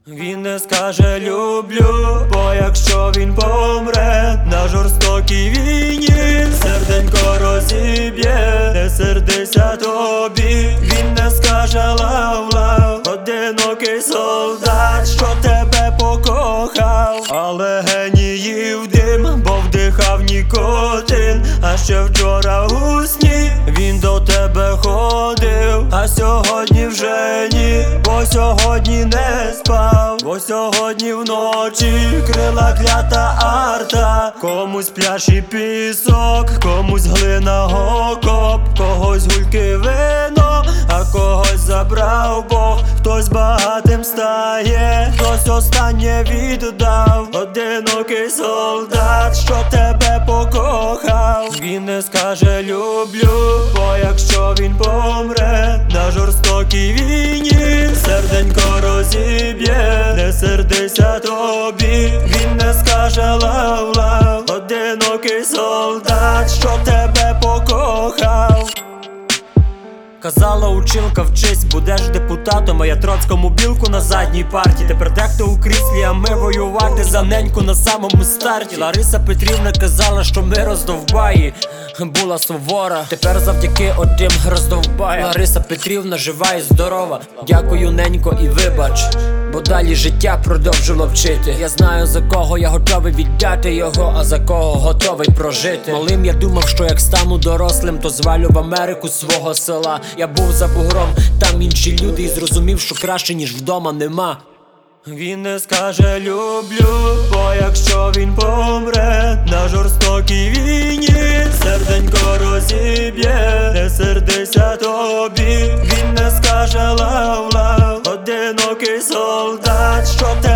Він не скаже люблю, бо якщо він помре на жорстокій війні, серденько розіб'є, не сердися тобі. Він не скаже love, одинокий солдат, що тебе покохав, але геніїв дим, бо вдихав нікотин. А ще вчора у сні він до тебе ходив, а сьогодні вже ні, бо сьогодні не спав, бо сьогодні вночі крила клята арта. Комусь пляж і пісок, комусь глина окоп, когось гульки вино, а когось забрав Бог. Хтось багатим стає, хтось останнє віддав. Одинокий солдат, що тебе покохав. Він не скаже люблю, бо якщо він помре на жорстокій війні, серденько розіб'є, не сердися тобі. Він не скаже love, одинокий солдат, що тебе покохав. Казала училка, вчись, будеш депутатом, а я Троцькому білку на задній парті. Тепер дехто у кріслі, а ми воювати за неньку на самому старті. Лариса Петрівна казала, що ми роздовбаї, була сувора, тепер завдяки отим роздовбаям Лариса Петрівна жива і здорова. Дякую, ненько, і вибач, бо далі життя продовжило вчити. Я знаю, за кого я готовий віддати його, а за кого готовий прожити. Малим я думав, що як стану дорослим, то звалю в Америку свого села. Я був за бугром, там інші люди, і зрозумів, що краще, ніж вдома, нема. Він не скаже люблю, бо якщо він помре на жорстокій війні, серденько розіб'є, не сердися тобі. Він не скаже love, одинокий солдат, що